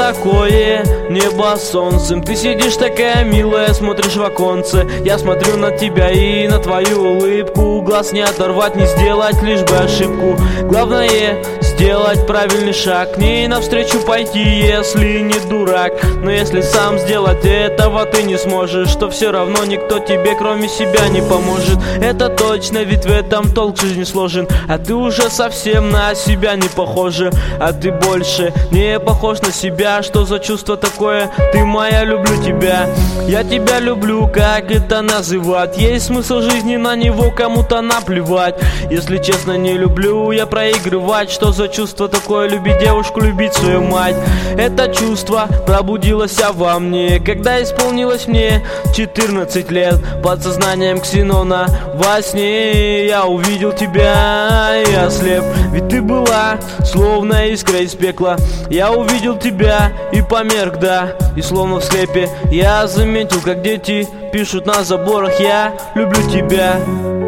такое небо солнцем. Ты сидишь такая милая, смотришь в оконце. Я смотрю на тебя и на твою улыбку. Глаз не оторвать, не сделать лишь бы ошибку. Главное сделать правильный шаг, к ней навстречу пойти, если не дурак. Но если сам сделать этого ты не сможешь, то все равно никто тебе кроме себя не поможет. Это точно, ведь в этом толк жизни сложен. А ты уже совсем на себя не похожа. А ты больше не похож на себя. Что за чувство такое? Ты моя, люблю тебя. Я тебя люблю, как это называть? Есть смысл жизни, на него кому-то наплевать. Если честно, не люблю я проигрывать. Что за чувство такое? Любить девушку, любить свою мать. Это чувство пробудилось во мне, когда исполнилось мне 14 лет. Под сознанием Ксенона во сне я увидел тебя и ослеп. Ведь ты была словно искра из пекла. Я увидел тебя и померк, да. И словно в склепе я заметил, как дети пишут на заборах: я люблю тебя.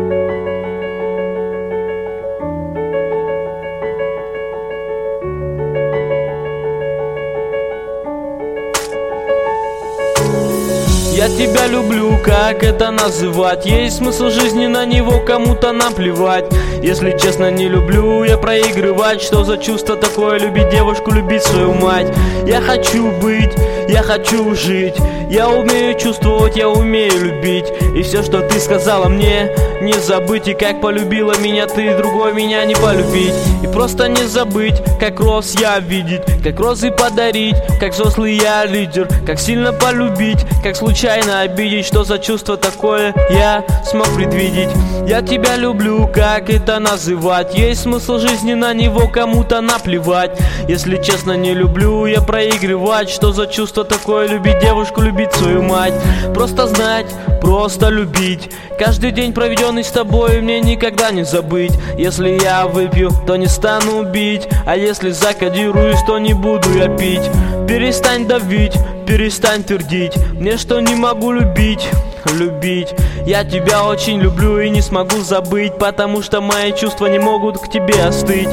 Я тебя люблю, как это называть? Есть смысл жизни, на него кому-то наплевать. Если честно, не люблю я проигрывать. Что за чувство такое? Любить девушку, любить свою мать. Я хочу быть, я хочу жить. Я умею чувствовать, я умею любить. И все, что ты сказала мне, не забыть. И как полюбила меня ты, другой меня не полюбить. И просто не забыть, как роз я видеть, как розы подарить, как взрослый я лидер, как сильно полюбить, как случайно обидеть. Что за чувство такое? Я смог предвидеть. Я тебя люблю, как это называть? Есть смысл жизни, на него кому-то наплевать. Если честно, не люблю я проигрывать. Что за чувство такое? Любить девушку, любить свою мать. Просто знать, просто любить. Каждый день, проведенный с тобой, мне никогда не забыть. Если я выпью, то не стану бить. А если закодируюсь, то не буду я пить. Перестань давить, перестань твердить мне, что не могу любить. Я тебя очень люблю и не смогу забыть, потому что мои чувства не могут к тебе остыть.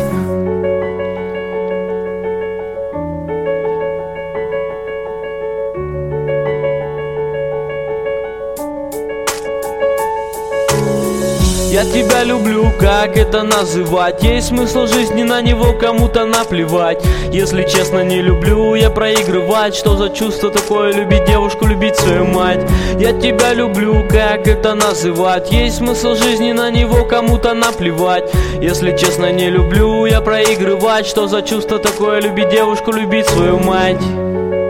Я тебя люблю, как это называть? Есть смысл жизни, на него кому-то наплевать. Если честно, не люблю я проигрывать. Что за чувство такое? Любить девушку, любить свою мать. Я тебя люблю, как это называть? Есть смысл жизни, на него кому-то наплевать. Если честно, не люблю я проигрывать. Что за чувство такое? Любить девушку, любить свою мать.